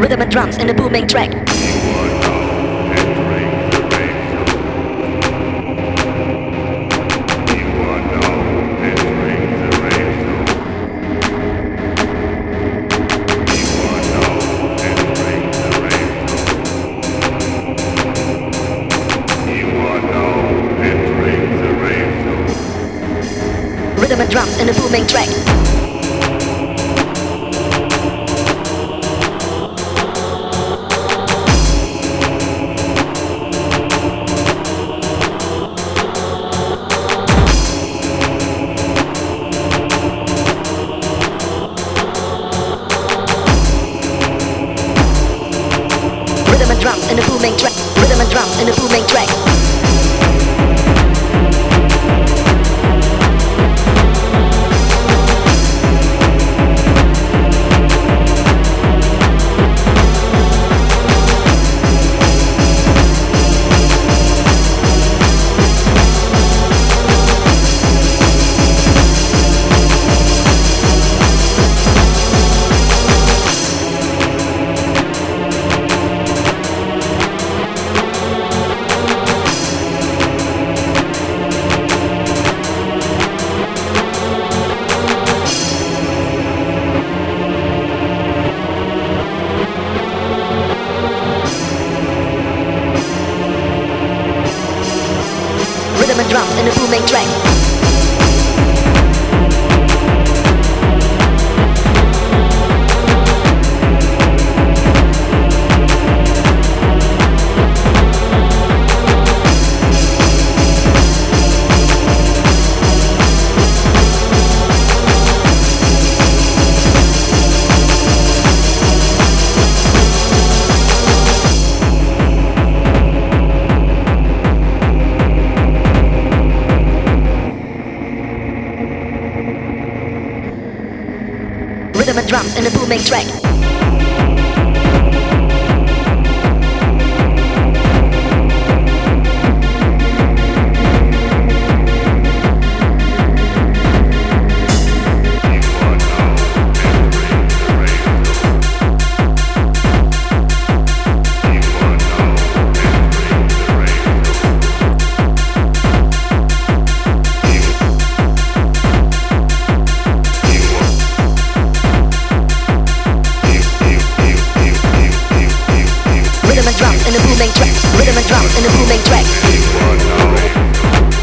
Rhythm and drums in a booming track. Rhythm and drums in a booming track. Rhythm and drums in a booming track. Rhythm and drums in a booming track. Rhythm and drums in a booming track. Rhythm and drums in a booming track. Rhythm and drums in a booming track. Rhythm and drums in a booming track.